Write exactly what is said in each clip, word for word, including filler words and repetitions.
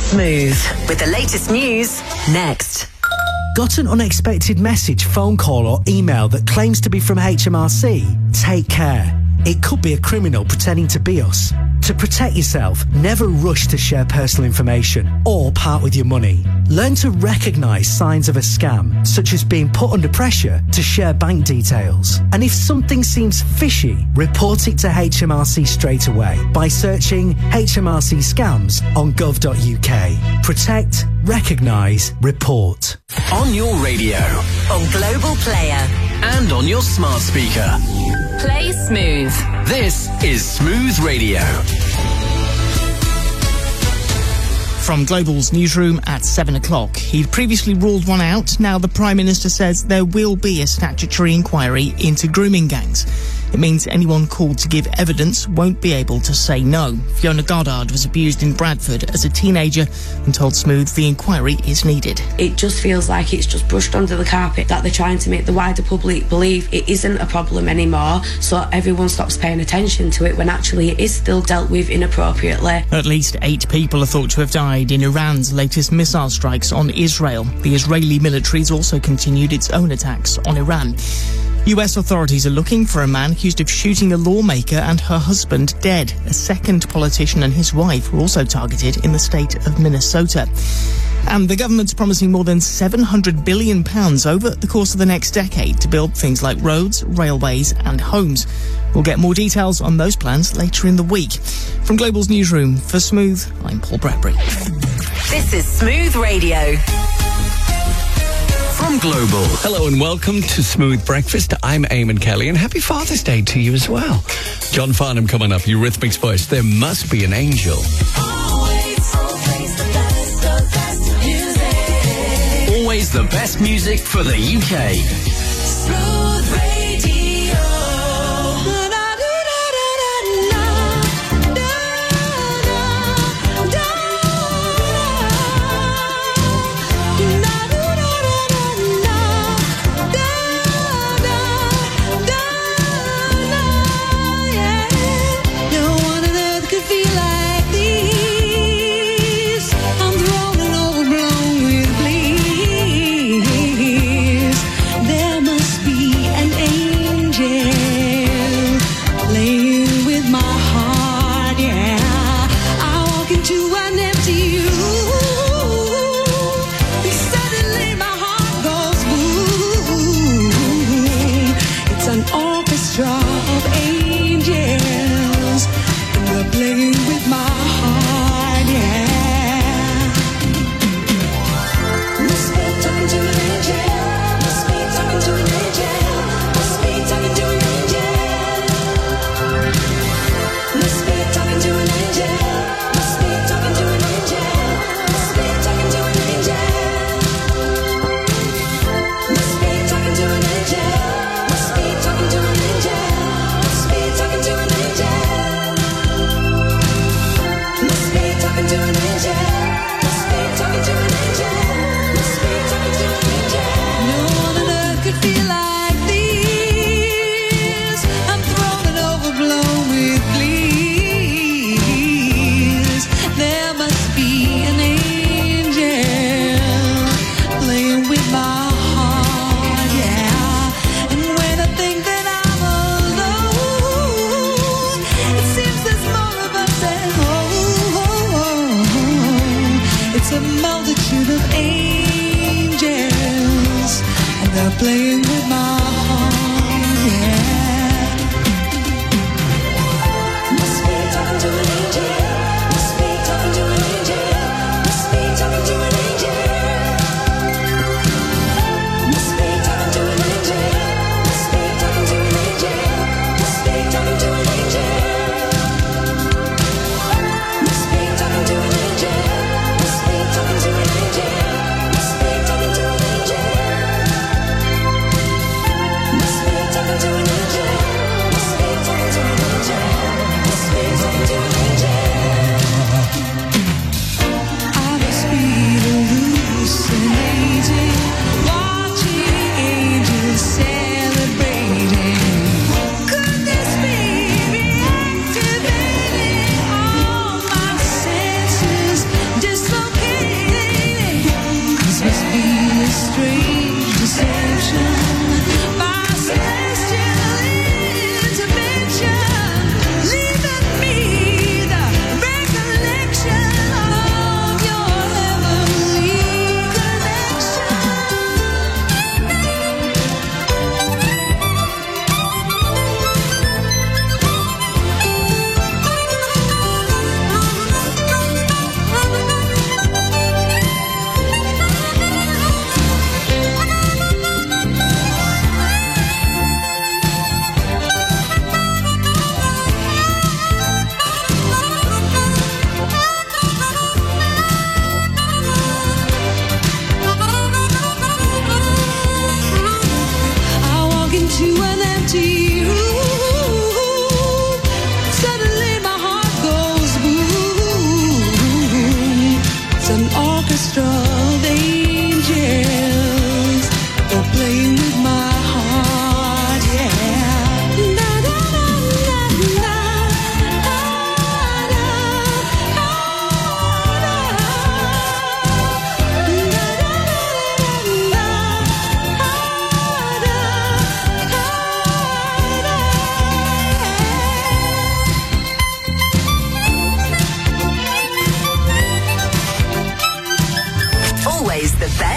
Smooth, with the latest news, next. Got an unexpected message, phone call or email that claims to be from H M R C? Take care. It could be a criminal pretending to be us. To protect yourself, never rush to share personal information or part with your money. Learn to recognise signs of a scam, such as being put under pressure to share bank details. And if something seems fishy, report it to H M R C straight away by searching H M R C scams on gov dot U K. Protect, recognise, report. On your radio. On Global Player. And on your smart speaker. Play Smooth. This is Smooth Radio. From Global's newsroom at seven o'clock. He'd previously ruled one out. Now the Prime Minister says there will be a statutory inquiry into grooming gangs. It means anyone called to give evidence won't be able to say no. Fiona Goddard was abused in Bradford as a teenager and told Smooth the inquiry is needed. It just feels like it's just brushed under the carpet, that they're trying to make the wider public believe it isn't a problem anymore, so everyone stops paying attention to it when actually it is still dealt with inappropriately. At least eight people are thought to have died in Iran's latest missile strikes on Israel. The Israeli military has also continued its own attacks on Iran. U S authorities are looking for a man accused of shooting a lawmaker and her husband dead. A second politician and his wife were also targeted in the state of Minnesota. And the government's promising more than seven hundred billion pounds over the course of the next decade to build things like roads, railways and homes. We'll get more details on those plans later in the week. From Global's newsroom, for Smooth, I'm Paul Bradbury. This is Smooth Radio. From Global. Hello and welcome to Smooth Breakfast. I'm Eamon Kelly and happy Father's Day to you as well. John Farnham coming up, Eurythmics voice. There must be an angel. Always, always the best, the best music. Always the best music for the U K. Smooth Radio. Playing with my heart, yeah. Must be talking to an angel. Must be talking to an angel. Must be talking to an angel. Must be talking to an angel. Must be talking to an angel. Must be talking to an angel. Must be talking to an angel. Must be talking to an angel. Must be talking to an angel.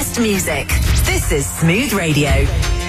best music. This is Smooth Radio.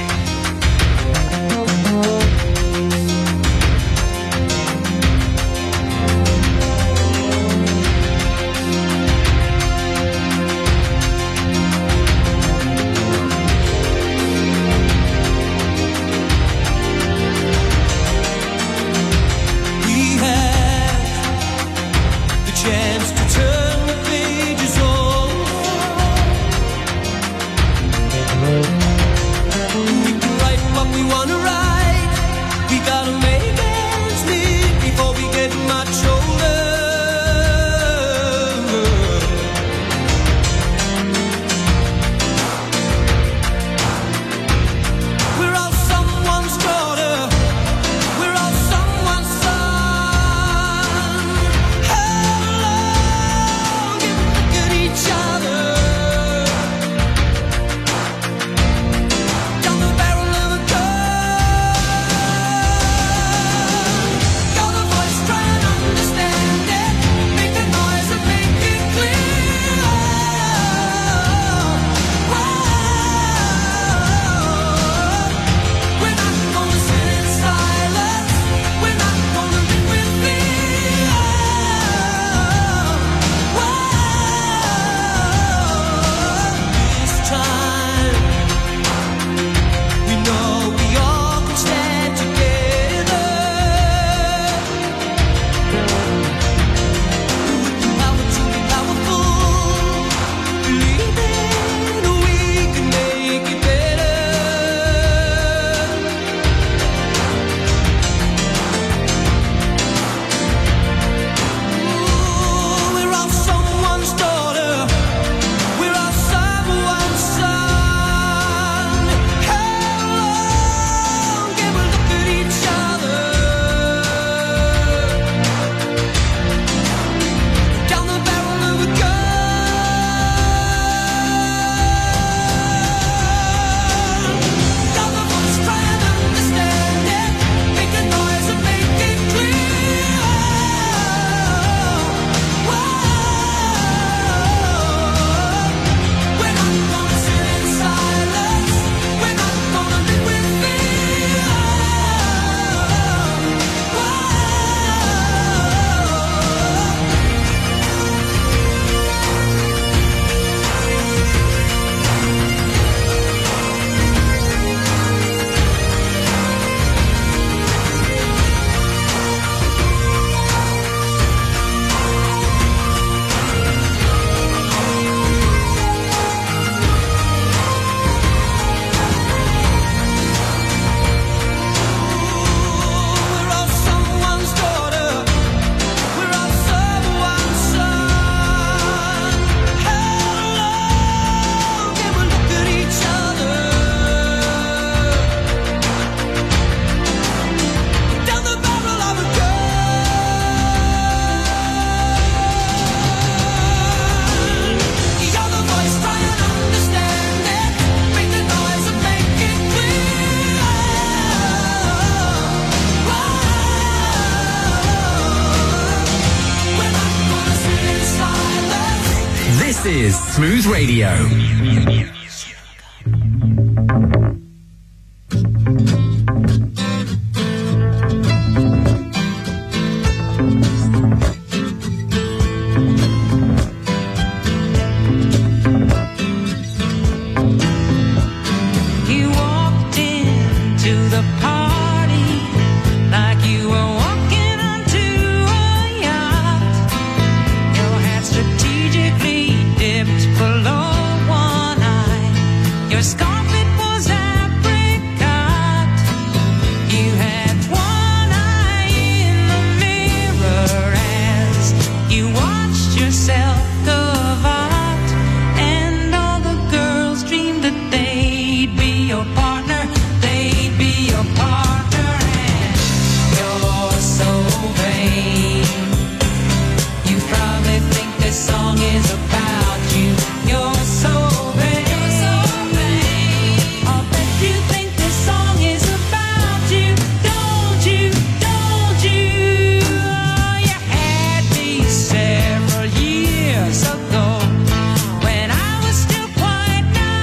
This is Smooth Radio. Several years ago, when I was still quite naive.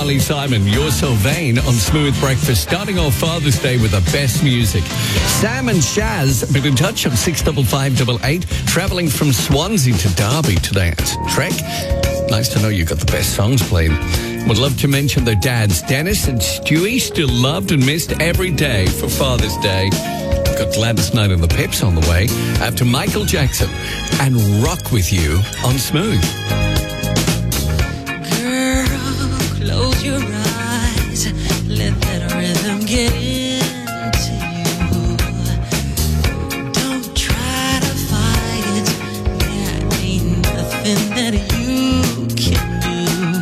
Carly Simon, You're So Vain on Smooth Breakfast, starting off Father's Day with the best music. Sam and Shaz have been in touch on six five five eight eight, travelling from Swansea to Derby today at Trek. Nice to know you got the best songs playing. Would love to mention their dads, Dennis and Stewie, still loved and missed every day for Father's Day. Got Gladys Knight and the Pips on the way after Michael Jackson and Rock With You on Smooth. Girl, close your eyes, let that rhythm get into you. Don't try to fight it, there ain't nothing that you can do.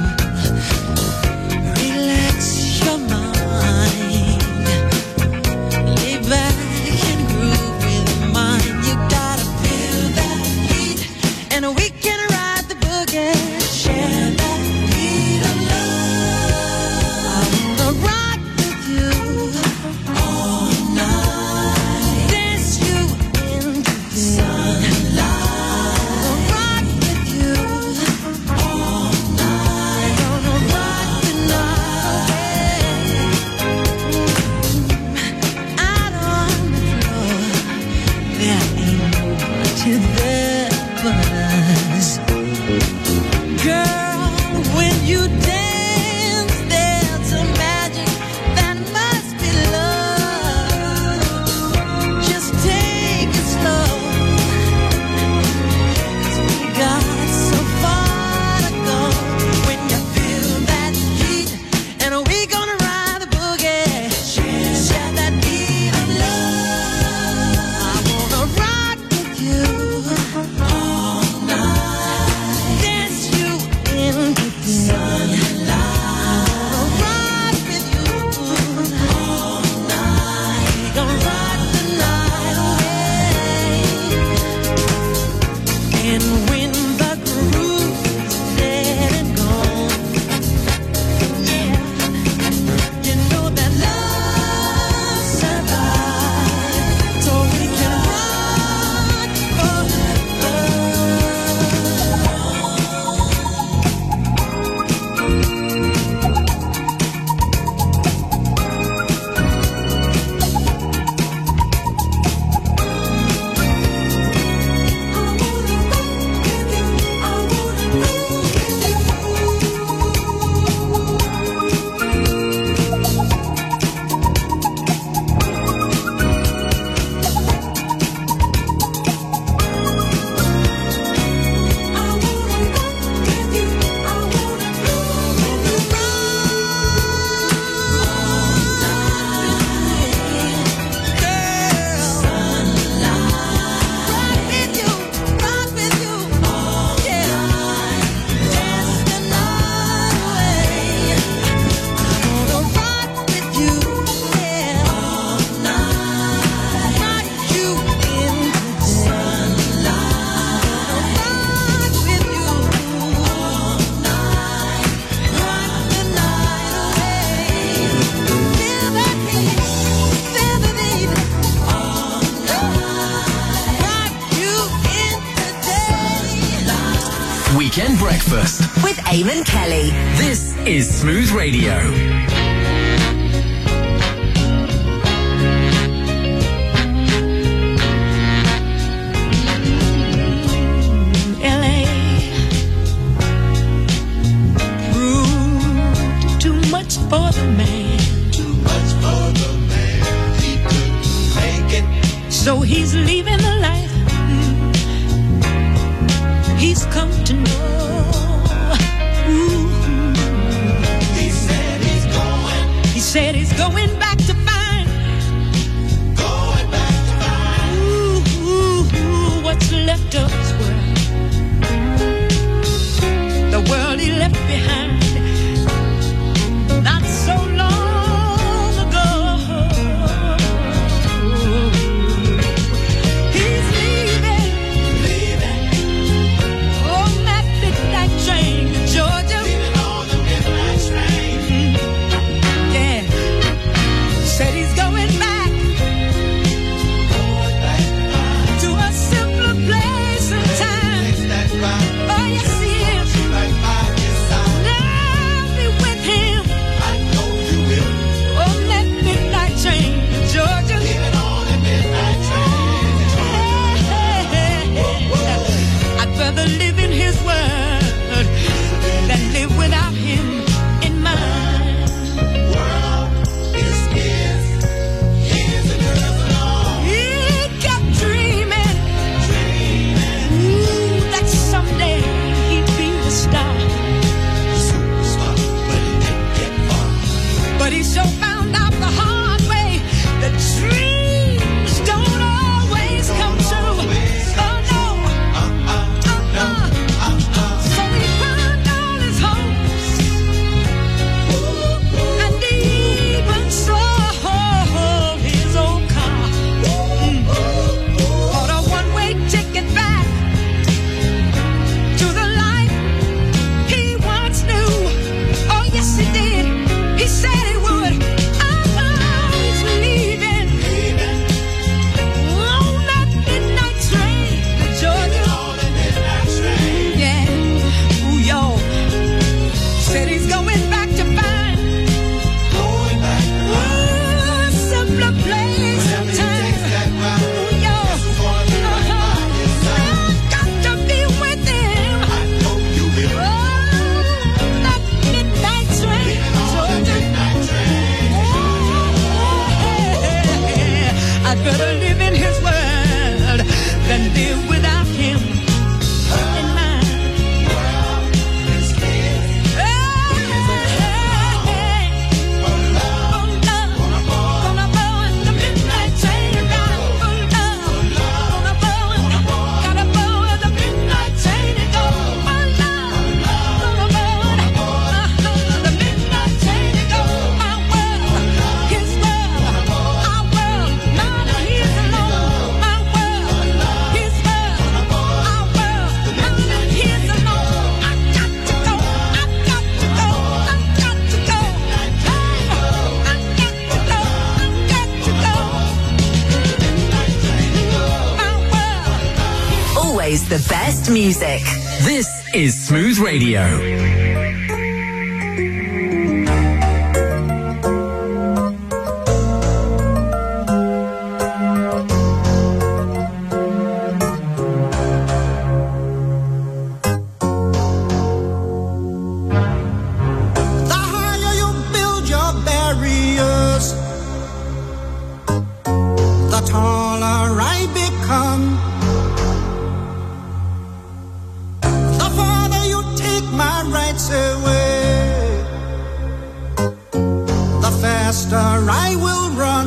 Relax your mind, lay back and groove with mine. You gotta feel that heat, and we can ride the boogie. Share that beat of love. I wanna rock with you all night, dance you into the sunlight. Rock with you all night, gonna rock the night away. Out on the floor, there ain't nobody there but us. Girl, when you dance, there's a magic that must be love. Just take it slow, 'cause we got so far to go. When you feel that heat, and we gonna ride the boogie. Share that beat of love. I wanna rock with you all night, dance you into the sunlight. Rock with you all night, gonna rock the night away. And when the groove is dead and gone, yeah, you know that love survives, so we can rock forever. Weekend Breakfast with Eamon Kelly. This is Smooth Radio. L A proved too much for the man. Too much for the man. He couldn't make it. So he's leaving the life he's come to know. Ooh. He said he's going. He said he's going back to find. Going back to find. Ooh, ooh, ooh, what's left of his world. The world he left behind. Not so long ago. He's leaving. Leaving. On that midnight train to Georgia. Leaving on the midnight train. Mm. Yeah. Said he's going back. Going back to a simpler place and time. Oh, yes, he is. And I'll be with him. I'd rather live in his world than live without him in mine. His kids, hey, hey, hey. For love, gonna blow in the midnight train ride. For love, gonna blow in the gotta blow in the midnight train and go. For love, gonna blow in the midnight train and go. My world, his world, our world, none of his alone. My world, his world, our world, none of his alone. I got to go, I got to go, I got to go. Hey, I got to go, I got to go. My world. Always the best music. This is Smooth Radio. The higher you build your barriers, the taller I become. The farther you take my rights away, the faster I will run.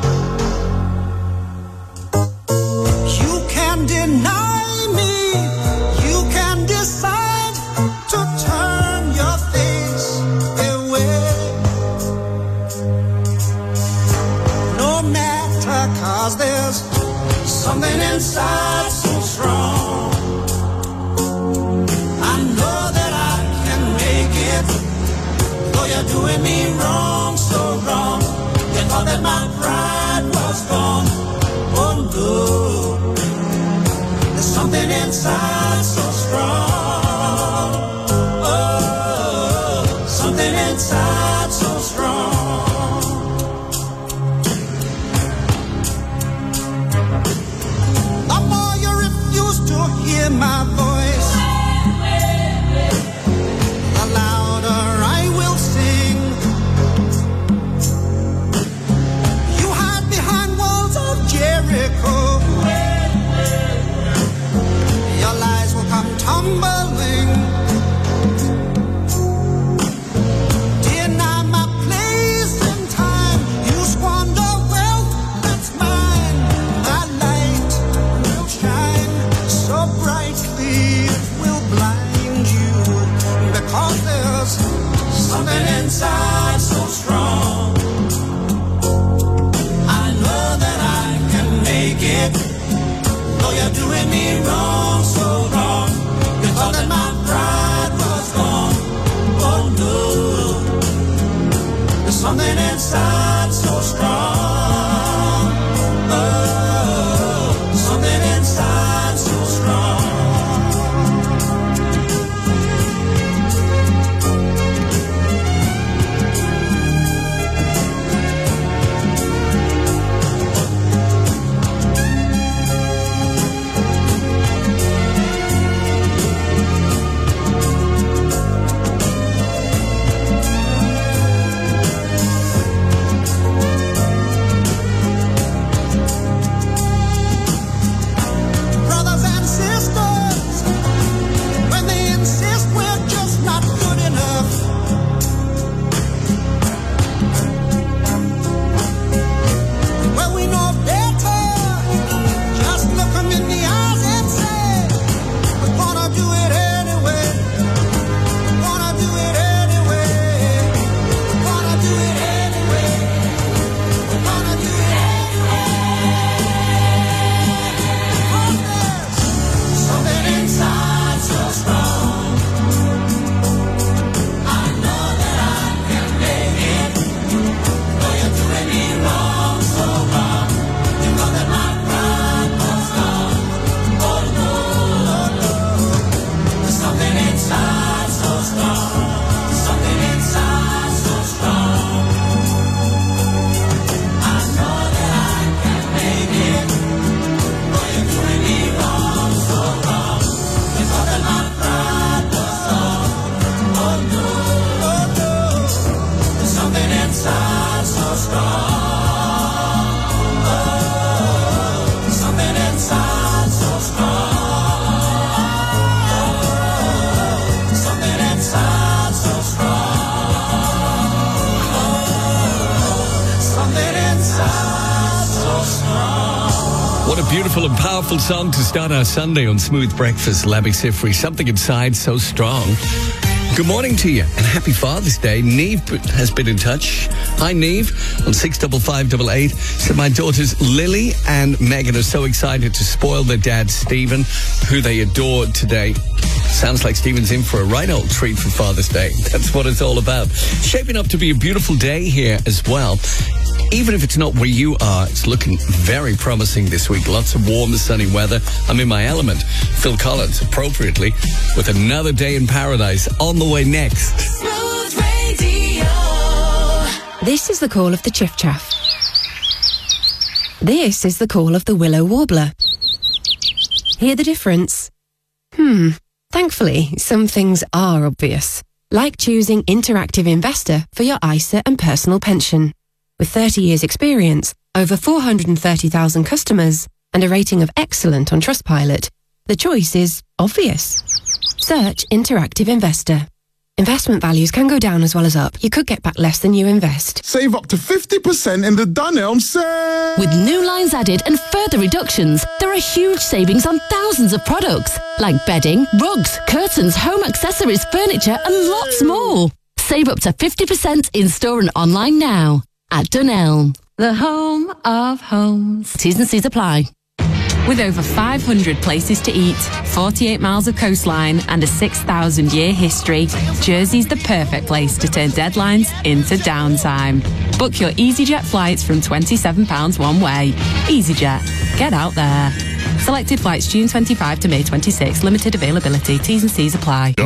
You can deny me, you can decide to turn your face away. No matter, 'cause there's something inside so strong. I know that I can make it, though you're doing me wrong, so wrong. You thought that my pride was gone. Oh no, there's something inside so strong. Oh, something inside so strong. The more you refuse to hear my voice, the louder I will sing. You hide behind walls of Jericho. Your lies will come tumbling. Deny my place in time. You squander wealth that's mine. My light will shine so brightly. What a beautiful and powerful song to start our Sunday on Smooth Breakfast. Lambi Sifri, Something Inside So Strong. Good morning to you and happy Father's Day. Neve has been in touch. Hi, Neve, on six five five eight eight. So my daughters Lily and Megan are so excited to spoil their dad, Stephen, who they adore today. Sounds like Stephen's in for a right old treat for Father's Day. That's what it's all about. Shaping up to be a beautiful day here as well. Even if it's not where you are, it's looking very promising this week. Lots of warm, sunny weather. I'm in my element. Phil Collins, appropriately, with Another Day in Paradise on the way next. Smooth Radio. This is the call of the chiff chaff. This is the call of the willow warbler. Hear the difference? Hmm. Thankfully, some things are obvious, like choosing Interactive Investor for your I S A and personal pension. With thirty years experience, over four hundred thirty thousand customers, and a rating of excellent on Trustpilot, the choice is obvious. Search Interactive Investor. Investment values can go down as well as up. You could get back less than you invest. Save up to fifty percent in the Dunelm sale! With new lines added and further reductions, there are huge savings on thousands of products, like bedding, rugs, curtains, home accessories, furniture, and lots more. Save up to fifty percent in-store and online now. At Dunelm, the home of homes. T's and C's apply. With over five hundred places to eat, forty-eight miles of coastline and a six thousand year history, Jersey's the perfect place to turn deadlines into downtime. Book your EasyJet flights from twenty-seven pounds one way. EasyJet. Get out there. Selected flights June twenty-fifth to May twenty-sixth. Limited availability. T's and C's apply.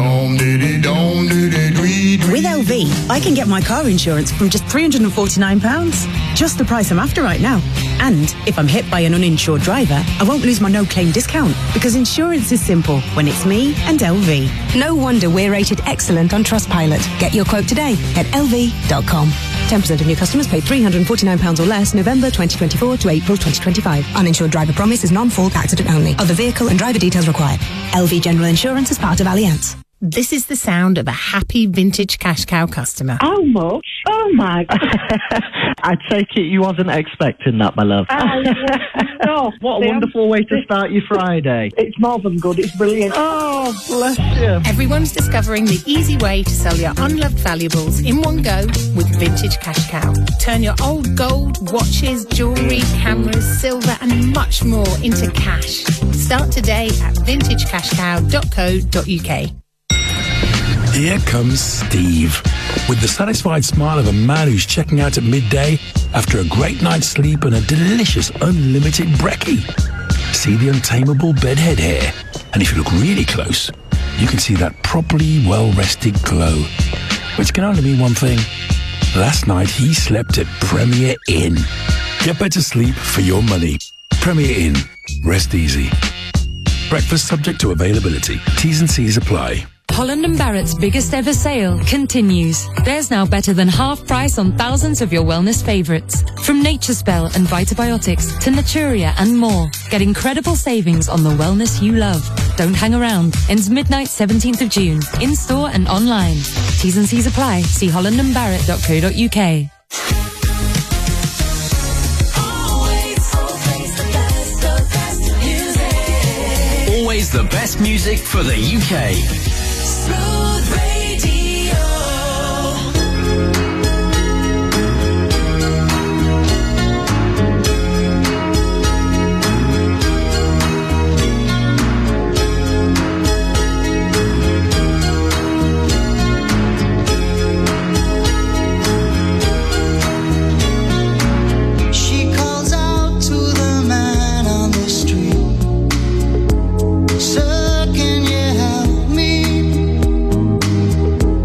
With L V, I can get my car insurance from just three hundred forty-nine pounds. Just the price I'm after right now. And if I'm hit by an uninsured driver, I won't lose my no-claim discount because insurance is simple when it's me and L V. No wonder we're rated excellent on Trustpilot. Get your quote today at L V dot com. ten percent of new customers pay three hundred forty-nine pounds or less November twenty twenty-four to April twenty twenty-five. Uninsured driver promise is non-fault accident only. Other vehicle and driver details required. L V General Insurance is part of Allianz. This is the sound of a happy vintage cash cow customer. How much? Oh my God. I take it you wasn't expecting that, my love. Oh, no. What a wonderful way to start your Friday. It's more than good, it's brilliant. Oh, bless you. Everyone's discovering the easy way to sell your unloved valuables in one go with Vintage Cash Cow. Turn your old gold, watches, jewellery, cameras, silver and much more into cash. Start today at vintage cash cow dot co dot uk. Here comes Steve, with the satisfied smile of a man who's checking out at midday after a great night's sleep and a delicious unlimited brekkie. See the untamable bedhead hair, and if you look really close, you can see that properly well-rested glow, which can only mean one thing. Last night he slept at Premier Inn. Get better sleep for your money. Premier Inn. Rest easy. Breakfast subject to availability. T's and C's apply. Holland and Barrett's biggest ever sale continues. There's now better than half price on thousands of your wellness favourites. From Nature Spell and Vitabiotics to Naturia and more. Get incredible savings on the wellness you love. Don't hang around. Ends midnight seventeenth of June. In-store and online. T's and C's apply. See holland and barrett dot co dot uk. Always the best music for the U K. Smooth Radio. She calls out to the man on the street. Sir, can you help me?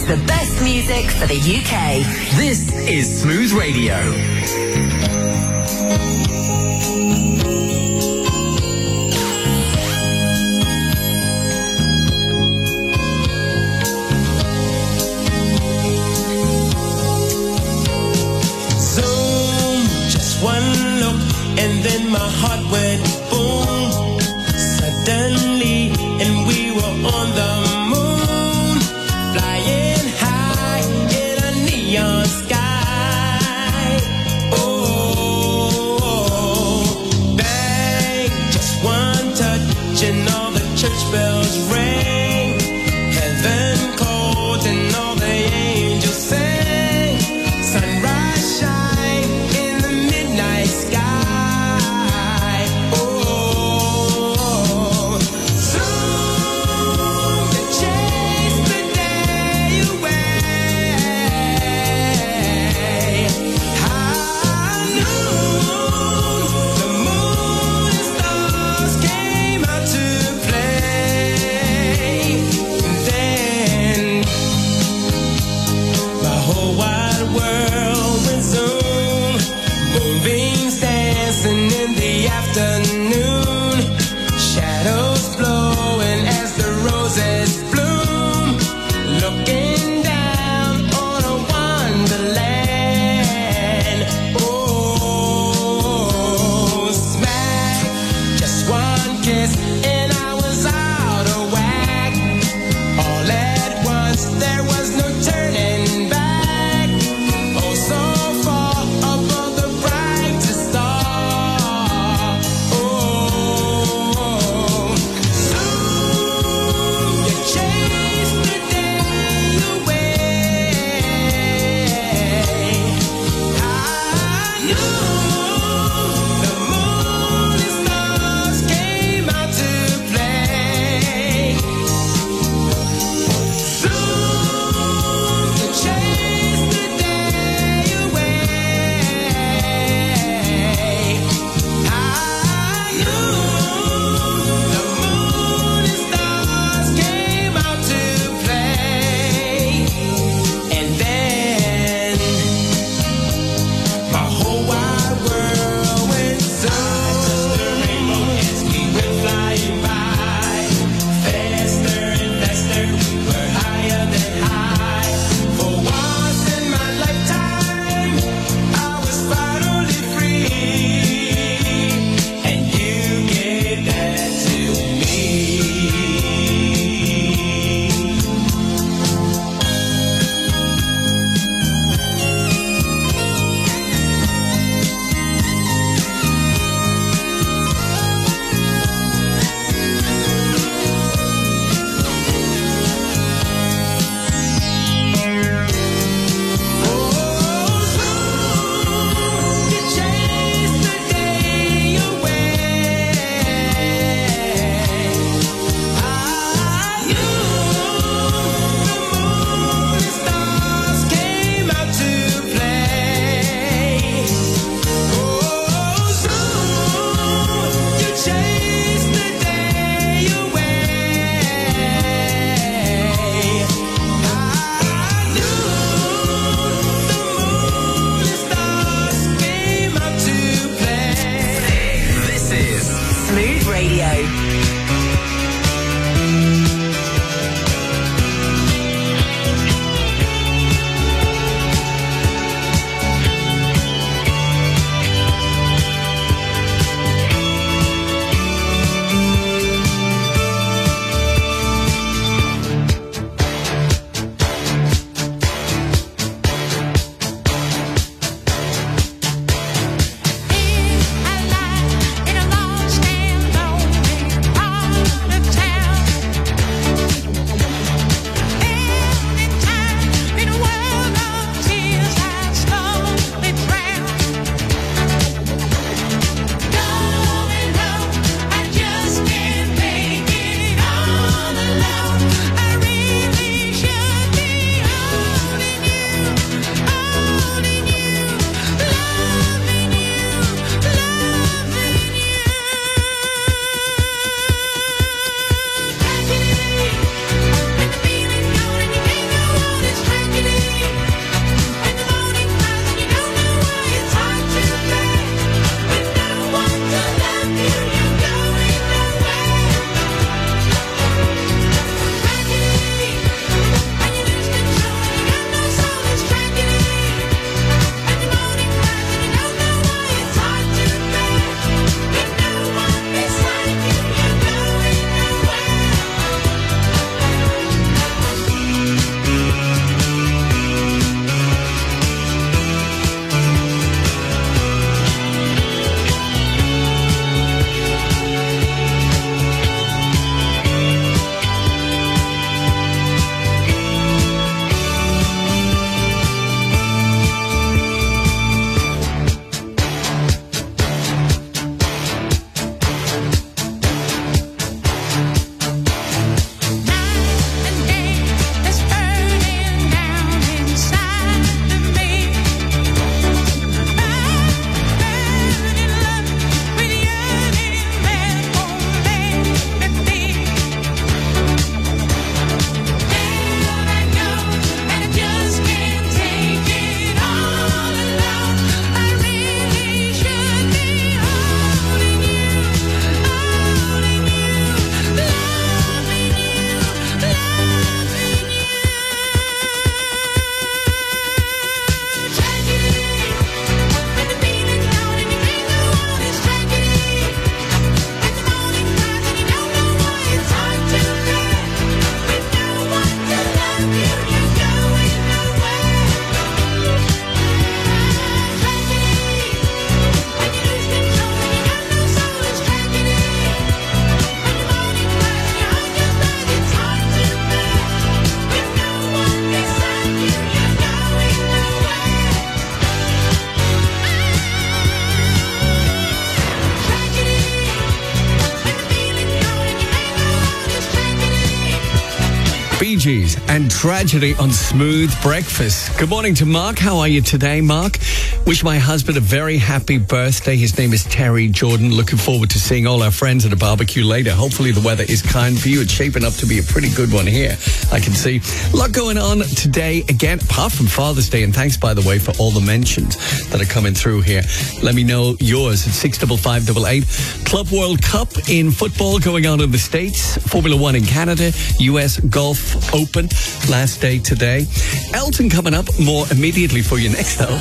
the best music for the U K. This is Smooth Radio. One look and then my heart went boom suddenly, and we were on the moon, flying high in a neon sky. Oh, bang, just one touch and all the church bells rang, heaven called and all the angels sang, sunrise shine in the midnight sky. Oh, soon to chase the day away. High noon, the moon and stars came out to play. Then my whole Bee Gees and Tragedy on Smooth Breakfast. Good morning to Mark. How are you today, Mark? Wish my husband a very happy birthday. His name is Terry Jordan. Looking forward to seeing all our friends at a barbecue later. Hopefully the weather is kind for you. It's shaping up to be a pretty good one here, I can see. A lot going on today, again, apart from Father's Day. And thanks, by the way, for all the mentions that are coming through here. Let me know yours at six five five eight eight. Club World Cup in football going on in the States. Formula One in Canada. U S Golf Open, last day today. Elton coming up more immediately for you next, though.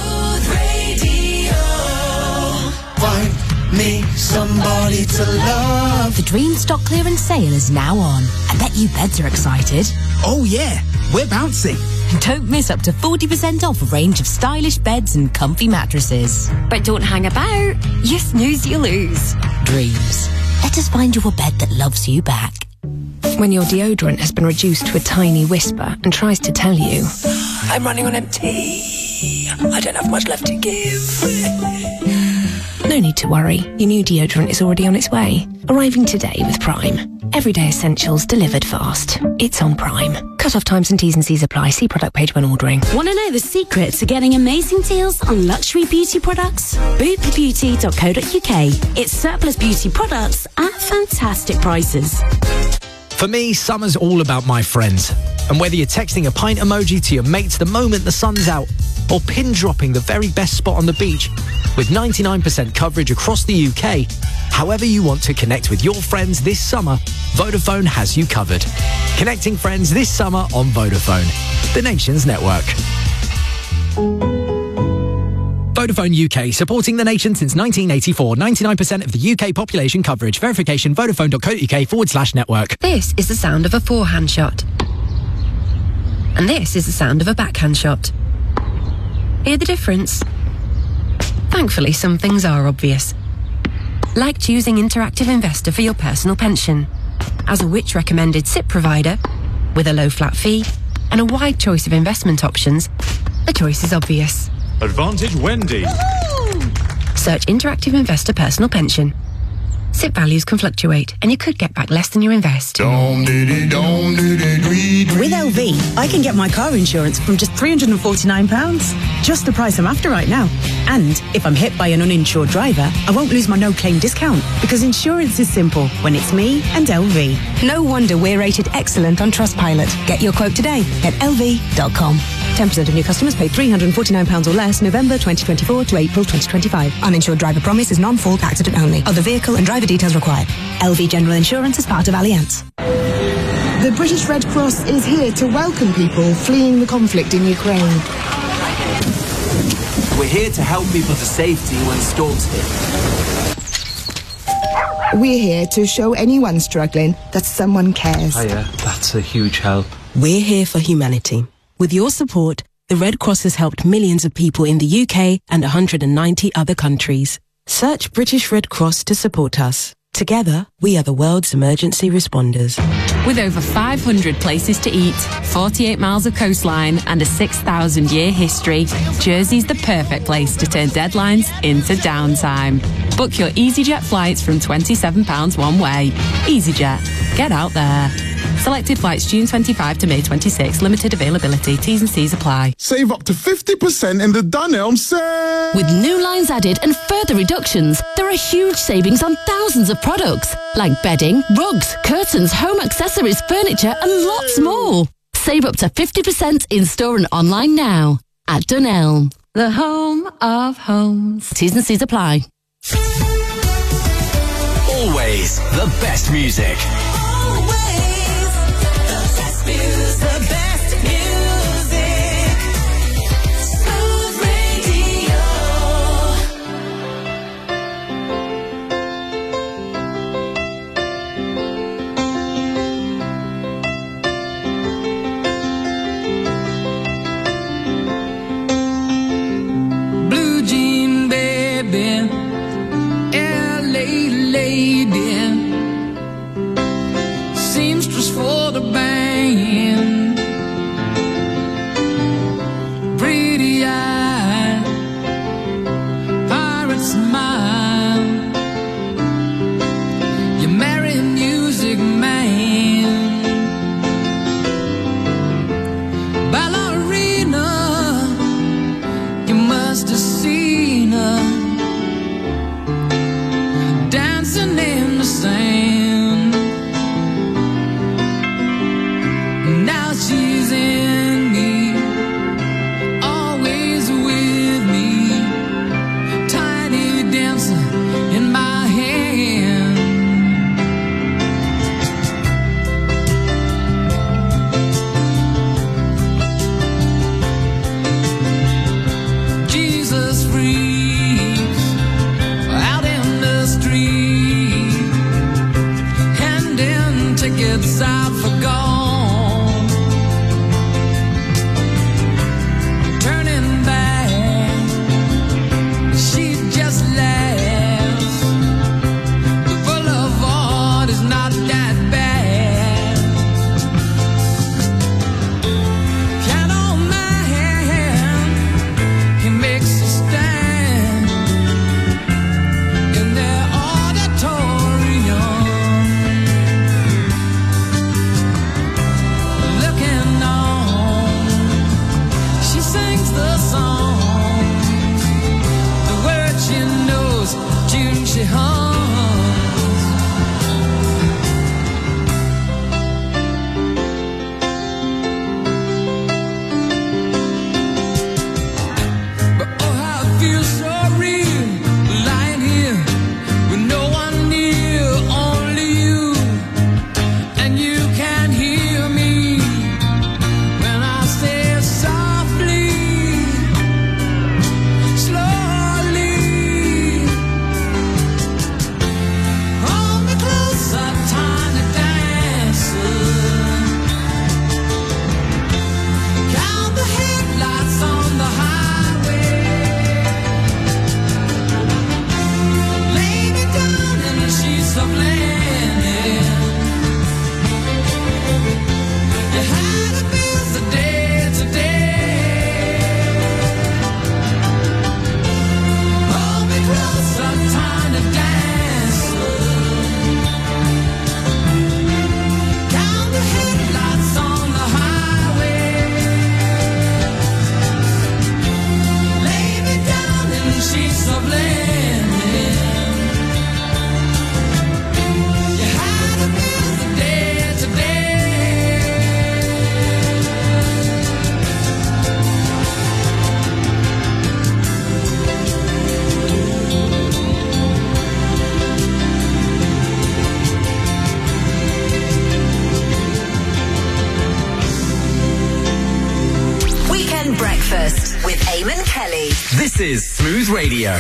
Find me somebody to love. The Dream stock clearance sale is now on. I bet you beds are excited. Oh yeah, we're bouncing. Don't miss up to forty percent off a range of stylish beds and comfy mattresses. But don't hang about. You snooze, you lose. Dreams. Let us find you a bed that loves you back. When your deodorant has been reduced to a tiny whisper and tries to tell you, I'm running on empty. I don't have much left to give. no need to worry. Your new deodorant is already on its way. Arriving today with Prime. Everyday essentials delivered fast. It's on Prime. Cut-off times and T's and C's apply. See product page when ordering. Want to know the secret to getting amazing deals on luxury beauty products? boop beauty dot co dot uk. It's surplus beauty products at fantastic prices. For me, summer's all about my friends. And whether you're texting a pint emoji to your mates the moment the sun's out, or pin dropping the very best spot on the beach, with ninety-nine percent coverage across the U K, however you want to connect with your friends this summer, Vodafone has you covered. Connecting friends this summer on Vodafone, the nation's network. Vodafone U K, supporting the nation since nineteen eighty-four. ninety-nine percent of the U K population coverage. Verification, vodafone.co.uk forward slash network. This is the sound of a forehand shot. And this is the sound of a backhand shot. Hear the difference? Thankfully, some things are obvious. Like choosing Interactive Investor for your personal pension. As a Which recommended S I P provider, with a low flat fee and a wide choice of investment options, the choice is obvious. Advantage Wendy. Search Interactive Investor Personal Pension. S I P values can fluctuate, and you could get back less than you invest. With L V, I can get my car insurance from just three hundred forty-nine pounds. Just the price I'm after right now. And if I'm hit by an uninsured driver, I won't lose my no-claim discount, because insurance is simple when it's me and L V. No wonder we're rated excellent on Trustpilot. Get your quote today at L V dot com. ten percent of new customers pay three hundred forty-nine pounds or less November twenty twenty-four to April twenty twenty-five. Uninsured driver promise is non-fault accident only. Other vehicle and driver details required. L V General Insurance is part of Allianz. The British Red Cross is here to welcome people fleeing the conflict in Ukraine. We're here to help people to safety when storms hit. We're here to show anyone struggling that someone cares. Hiya, that's a huge help. We're here for humanity. With your support, the Red Cross has helped millions of people in the U K and one hundred ninety other countries. Search British Red Cross to support us. Together, we are the world's emergency responders. With over five hundred places to eat, forty-eight miles of coastline and a six thousand year history, Jersey's the perfect place to turn deadlines into downtime. Book your EasyJet flights from twenty-seven pounds one way. EasyJet. Get out there. Selected flights June twenty-fifth to May twenty-sixth. Limited availability. T's and C's apply. Save up to fifty percent in the Dunelm sale. With new lines added and further reductions, there are huge savings on thousands of products, like bedding, rugs, curtains, home accessories, furniture, and lots more. Save up to fifty percent in store and online now at Dunelm, the home of homes. T's and C's apply. Always the best music. The best music. Smooth Radio. Blue jean baby, L A lady. Eamon Kelly. This is Smooth Radio.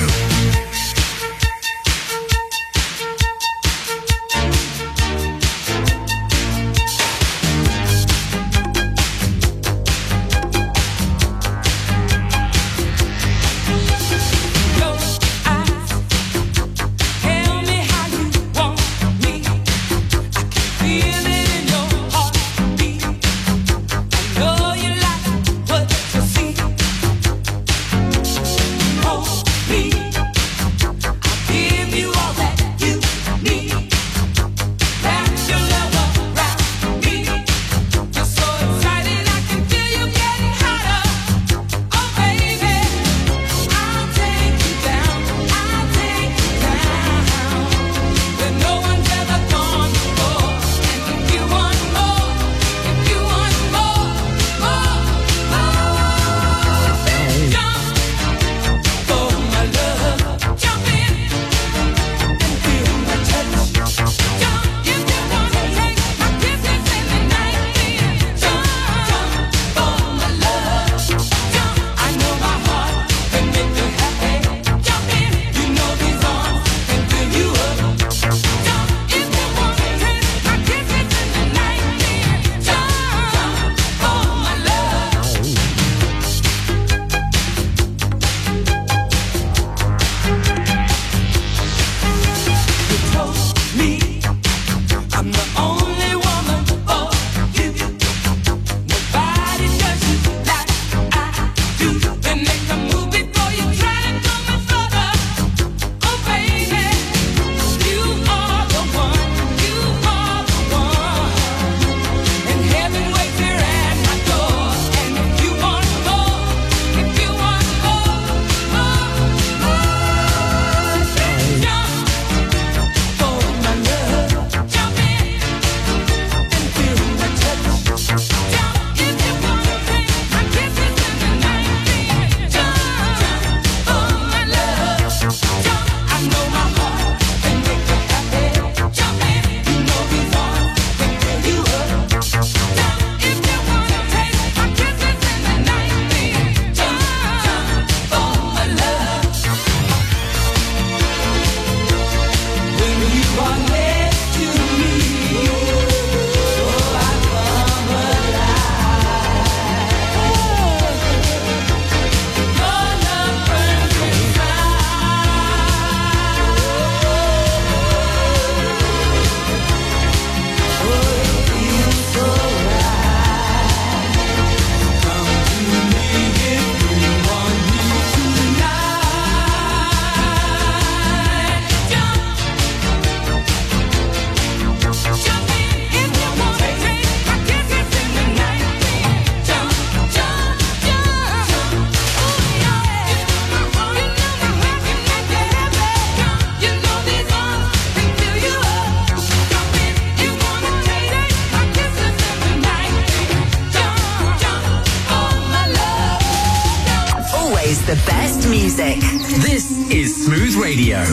The best music. This is Smooth Radio.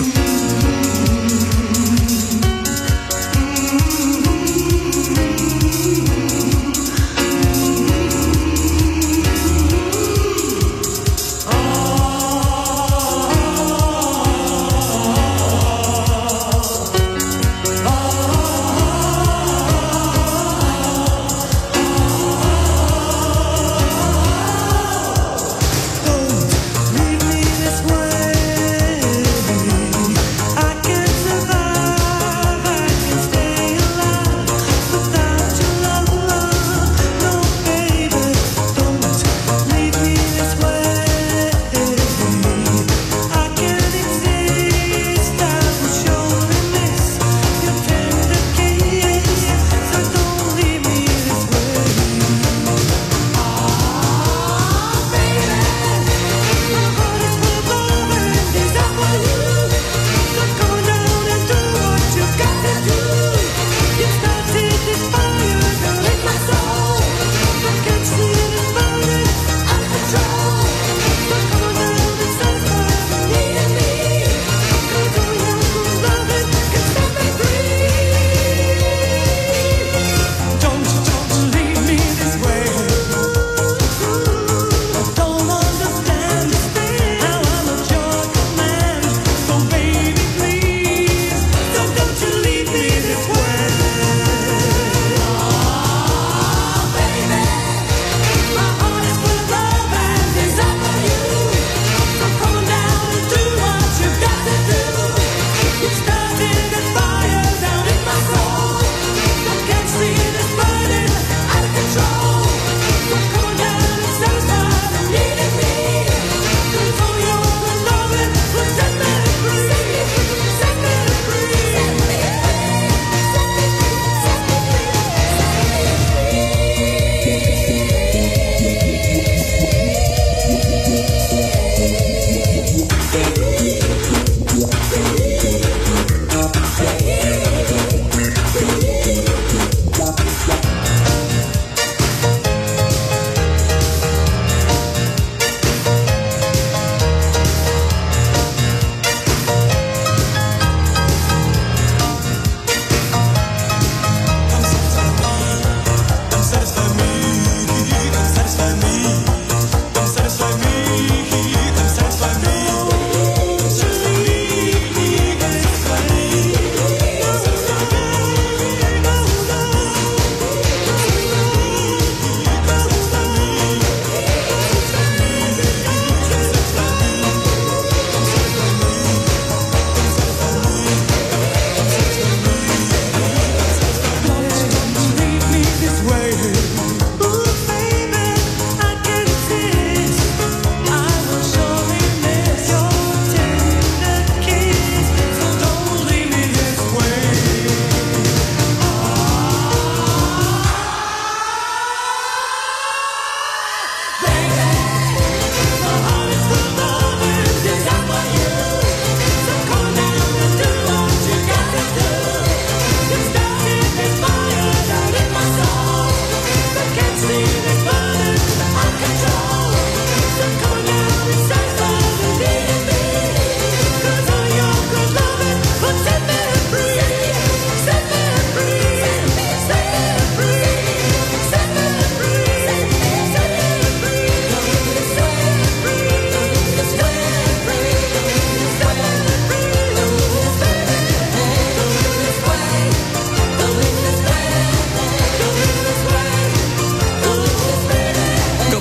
I can't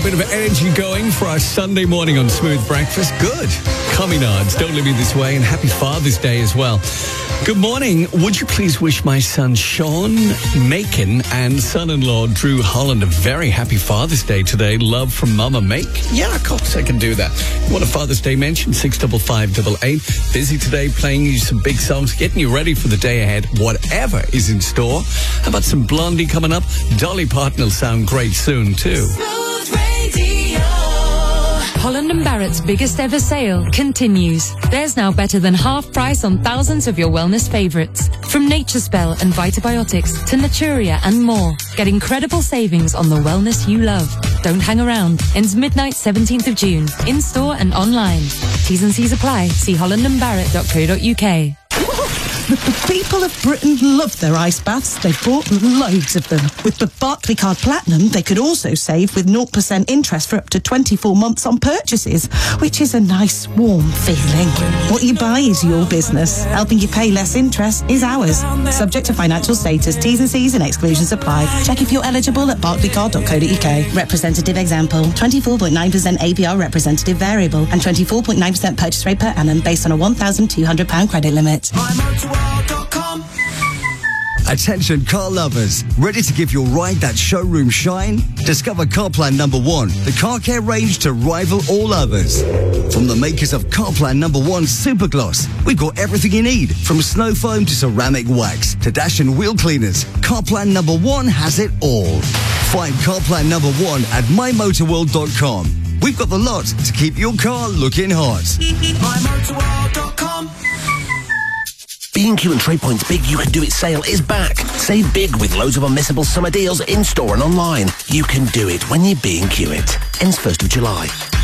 bit of energy going for our Sunday morning on Smooth Breakfast. Good. Communards, don't leave me this way, and happy Father's Day as well. Good morning. Would you please wish my son Sean Macon and son-in-law Drew Holland a very happy Father's Day today? Love from Mama Make. Yeah, of course I can do that. What a Father's Day mention, six five five eight eight. Busy today playing you some big songs, getting you ready for the day ahead, whatever is in store. How about some Blondie coming up? Dolly Parton will sound great soon too. Holland and Barrett's biggest ever sale continues. There's now better than half price on thousands of your wellness favourites. From Nature Spell and Vitibiotics to Naturia and more. Get incredible savings on the wellness you love. Don't hang around. Ends midnight seventeenth of June. In store and online. T's and C's apply. See holland and barrett dot co dot uk. The, the people of Britain love their ice baths. They've bought loads of them. With the Barclaycard Platinum, they could also save with zero percent interest for up to twenty-four months on purchases, which is a nice, warm feeling. What you buy is your business. Helping you pay less interest is ours. Subject to financial status, T's and C's and exclusions apply. Check if you're eligible at barclaycard dot co dot uk. Representative example, twenty-four point nine percent A B R representative variable and twenty-four point nine percent purchase rate per annum based on a one thousand two hundred pounds credit limit. Attention car lovers, ready to give your ride that showroom shine? Discover CarPlan Number One, the car care range to rival all others. From the makers of CarPlan Number One Supergloss, we've got everything you need, from snow foam to ceramic wax to dash and wheel cleaners. CarPlan Number One has it all. Find CarPlan Number One at my motor world dot com. We've got the lot to keep your car looking hot. my motor world dot com. B and Q and TradePoint's Big You Can Do It sale is back. Save big with loads of unmissable summer deals in-store and online. You can do it when you B and Q it. Ends first of July.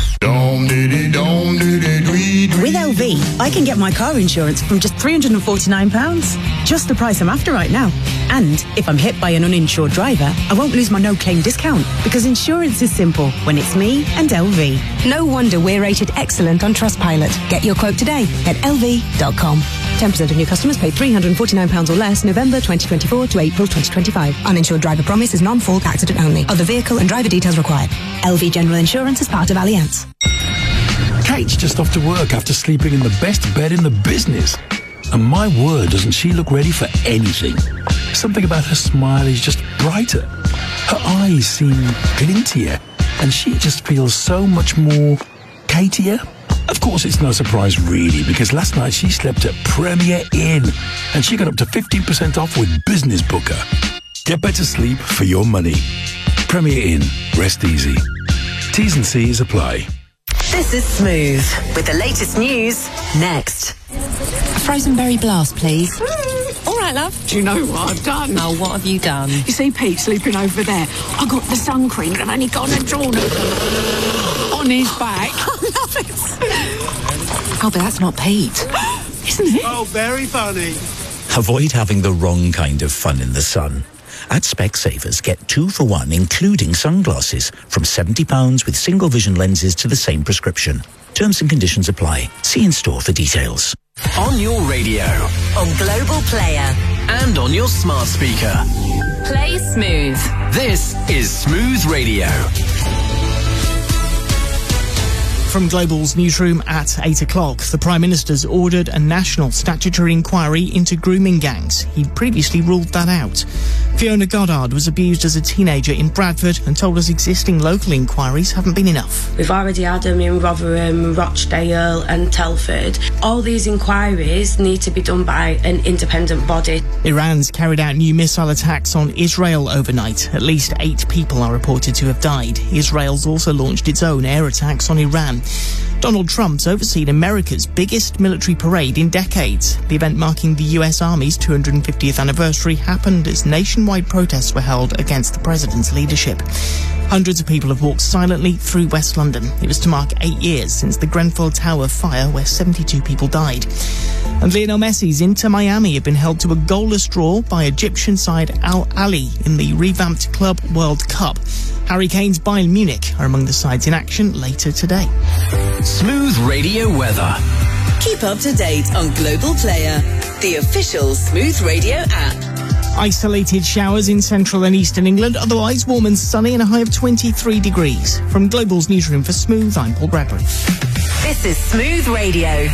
With L V, I can get my car insurance from just three hundred forty-nine pounds. Just the price I'm after right now. And if I'm hit by an uninsured driver, I won't lose my no-claim discount, because insurance is simple when it's me and L V. No wonder we're rated excellent on Trustpilot. Get your quote today at L V dot com. ten percent of new customers pay three hundred forty-nine pounds or less November twenty twenty-four to April twenty twenty-five. Uninsured driver promise is non-fault accident only. Other vehicle and driver details required. L V General Insurance is part of Allianz. Kate's just off to work after sleeping in the best bed in the business. And my word, doesn't she look ready for anything? Something about her smile is just brighter. Her eyes seem glintier. And she just feels so much more Katier. Of course, it's no surprise really, because last night she slept at Premier Inn. And she got up to fifteen percent off with Business Booker. Get better sleep for your money. Premier Inn. Rest easy. T's and C's apply. This is Smooth with the latest news next. A frozen berry blast, please. Mm, all right, love. Do you know what I've done? Oh, what have you done? You see Pete sleeping over there? I got the sun cream and I've only gone and drawn it on his back. I love it. Oh, but that's not Pete. Isn't it? Oh, very funny. Avoid having the wrong kind of fun in the sun. At Specsavers, get two for one, including sunglasses, from seventy pounds with single vision lenses to the same prescription. Terms and conditions apply. See in store for details. On your radio, On Global Player. and on your smart speaker. Play Smooth. This is Smooth Radio. From Global's newsroom at eight o'clock, the Prime Minister's ordered a national statutory inquiry into grooming gangs. He'd previously ruled that out. Fiona Goddard was abused as a teenager in Bradford and told us existing local inquiries haven't been enough. We've already had them in Rotherham, Rochdale and Telford. All these inquiries need to be done by an independent body. Iran's carried out new missile attacks on Israel overnight. At least eight people are reported to have died. Israel's also launched its own air attacks on Iran. Donald Trump's overseen America's biggest military parade in decades. The event marking the U S Army's two hundred fiftieth anniversary happened as nationwide protests were held against the president's leadership. Hundreds of people have walked silently through West London. It was to mark eight years since the Grenfell Tower fire, where seventy-two people died. And Lionel Messi's Inter Miami have been held to a goalless draw by Egyptian side Al Ahly in the revamped Club World Cup. Harry Kane's Bayern Munich are among the sides in action later today. Smooth Radio weather. Keep up to date on Global Player, the official Smooth Radio app. Isolated showers in central and eastern England, otherwise warm and sunny and a high of twenty-three degrees. From Global's newsroom for Smooth, I'm Paul Bradbury. This is Smooth Radio.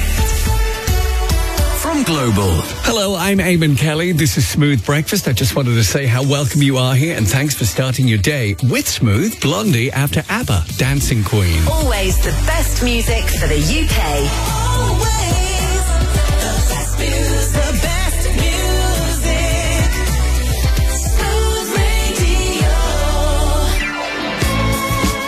From Global. Hello, I'm Eamon Kelly. This is Smooth Breakfast. I just wanted to say how welcome you are here and thanks for starting your day with Smooth, Blondie after ABBA, Dancing Queen. Always the best music for the U K. Always.